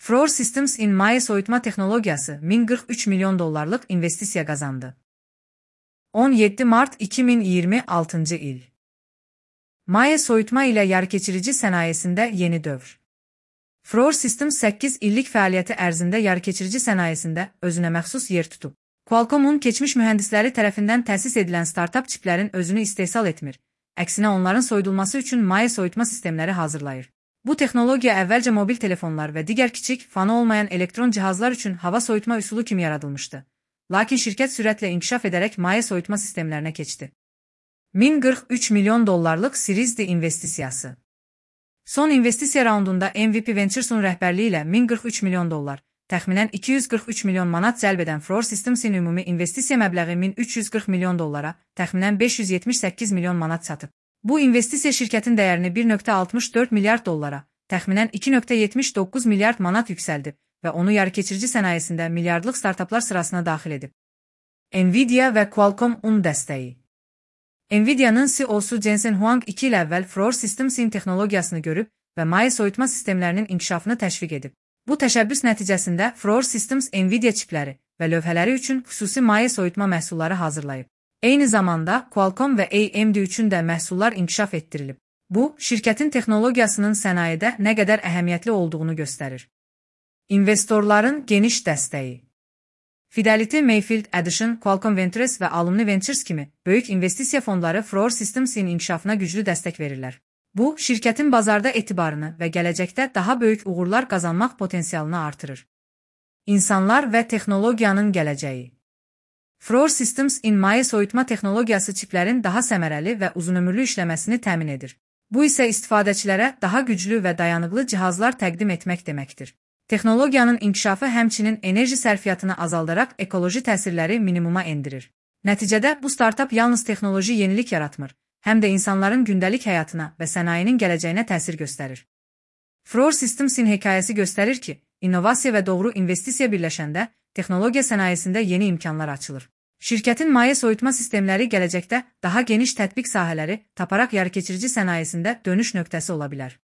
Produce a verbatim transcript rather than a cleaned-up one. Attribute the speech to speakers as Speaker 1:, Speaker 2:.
Speaker 1: Fluor Systems in maye soyutma texnologiyası min qırx üç milyon dollarlıq investisiya qazandı. on yeddi Mart iki min iyirmi altıncı il. Maye soyutma ilə yarıkeçirici sənayesində yeni dövr. Fluor Systems səkkiz illik fəaliyyəti ərzində yarıkeçirici sənayesində özünə məxsus yer tutub. Qualcomm'un keçmiş mühəndisləri tərəfindən təsis edilən startup çiplərin özünü istehsal etmir, əksinə onların soyudulması üçün maye soyutma sistemləri hazırlayır. Bu texnologiya əvvəlcə mobil telefonlar və digər kiçik, fanı olmayan elektron cihazlar üçün hava soyutma üsulu kimi yaradılmışdı. Lakin şirkət sürətlə inkişaf edərək maye soyutma sistemlərinə keçdi. min qırx üç milyon dollarlıq Series D investisiyası. Son investisiya raundunda M V P Ventures'un rəhbərliyi ilə min qırx üç milyon dollar, təxminən iki yüz qırx üç milyon manat cəlb edən Fluor Systems'in ümumi investisiya məbləği min üç yüz qırx milyon dollara, təxminən beş yüz yetmiş səkkiz milyon manat çatıb. Bu investisiya şirkətin dəyərini bir nöqtə altmış dörd milyard dollara, təxminən iki nöqtə yetmiş doqquz milyard manat yüksəldib və onu yarıkeçirici sənayesində milyardlıq startuplar sırasına daxil edib. Nvidia və Qualcomm-un dəstəyi. Nvidia'nın C E O'su Jensen Huang iki il əvvəl Fluor Systems'in texnologiyasını görüb və maye soyutma sistemlərinin inkişafını təşviq edib. Bu təşəbbüs nəticəsində Fluor Systems Nvidia çipləri və lövhələri üçün xüsusi maye soyutma məhsulları hazırlayıb. Eyni zamanda Qualcomm və A M D üçün də məhsullar inkişaf etdirilib. Bu, şirkətin texnologiyasının sənayedə nə qədər əhəmiyyətli olduğunu göstərir. İnvestorların geniş dəstəyi. Fidelity, Mayfield, Addition, Qualcomm Ventures və Alumni Ventures kimi böyük investisiya fondları Fluor Systems'in inkişafına güclü dəstək verirlər. Bu, şirkətin bazarda etibarını və gələcəkdə daha böyük uğurlar qazanmaq potensialını artırır. İnsanlar və texnologiyanın gələcəyi. Fluor Systems in maye soyutma texnologiyası çiplərin daha səmərəli və uzunömürlü işləməsini təmin edir. Bu isə istifadəçilərə daha güclü və dayanıqlı cihazlar təqdim etmək deməkdir. Texnologiyanın inkişafı həmçinin enerji sərfiyyatını azaldaraq ekoloji təsirləri minimuma endirir. Nəticədə bu startup yalnız texnoloji yenilik yaratmır, həm də insanların gündəlik həyatına və sənayenin gələcəyinə təsir göstərir. Fluor Systems'in hekayəsi göstərir ki, innovasiya və doğru investisiya birləşəndə texnologiya sənayesində yeni imkanlar açılır. Şirkətin maye soyutma sistemləri gələcəkdə daha geniş tətbiq sahələri taparaq yarıkeçirici sənayesində dönüş nöqtəsi ola bilər.